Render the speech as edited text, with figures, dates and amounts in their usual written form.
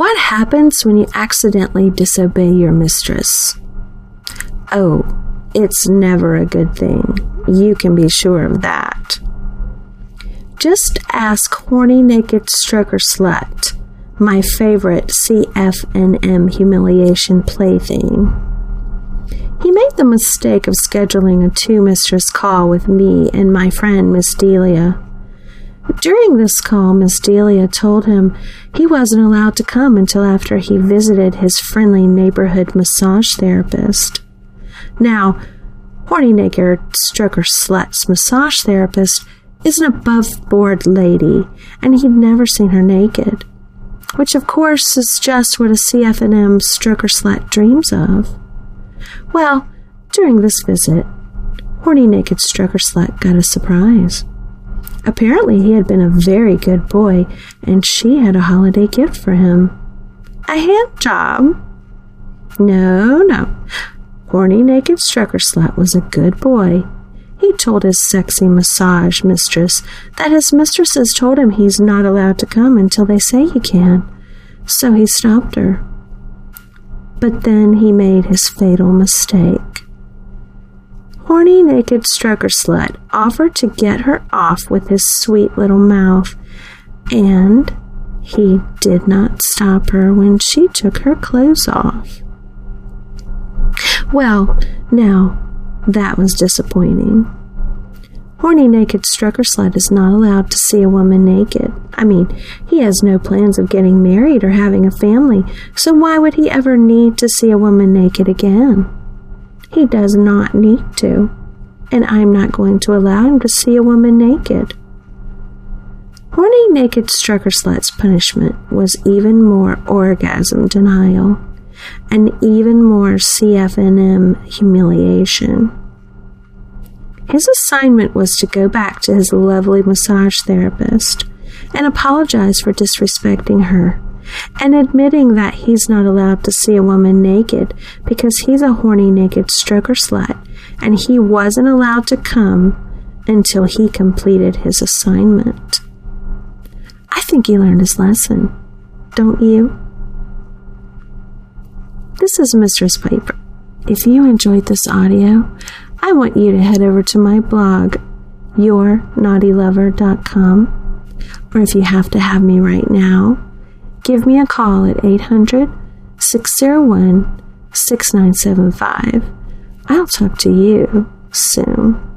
What happens when you accidentally disobey your mistress? Oh, it's never a good thing. You can be sure of that. Just ask Horny Naked Stroker Slut, my favorite CF&M humiliation plaything. He made the mistake of scheduling a two-mistress call with me and my friend Miss Delia. During this call, Miss Delia told him he wasn't allowed to come until after he visited his friendly neighborhood massage therapist. Now, Horny Naked Stroker Slut's massage therapist is an above-board lady, and he'd never seen her naked, which of course is just what a CF&M Stroker Slut dreams of. Well, during this visit, Horny Naked Stroker Slut got a surprise. Apparently, he had been a very good boy, and she had a holiday gift for him. A hand job? No. Horny Naked Stroker Slut was a good boy. He told his sexy massage mistress that his mistresses told him he's not allowed to come until they say he can, so he stopped her. But then he made his fatal mistake. Horny Naked Stroker Slut offered to get her off with his sweet little mouth, and he did not stop her when she took her clothes off. Well, now, that was disappointing. Horny Naked Stroker Slut is not allowed to see a woman naked. I mean, he has no plans of getting married or having a family, so why would he ever need to see a woman naked again? He does not need to, and I'm not going to allow him to see a woman naked. Horny Naked Stroker Slut's punishment was even more orgasm denial, and even more CF&M humiliation. His assignment was to go back to his lovely massage therapist and apologize for disrespecting her, and admitting that he's not allowed to see a woman naked because he's a Horny Naked Stroker Slut, and he wasn't allowed to come until he completed his assignment. I think he learned his lesson, don't you? This is Mistress Piper. If you enjoyed this audio, I want you to head over to my blog, yournaughtylover.com, or if you have to have me right now, give me a call at 800-601-6975. I'll talk to you soon.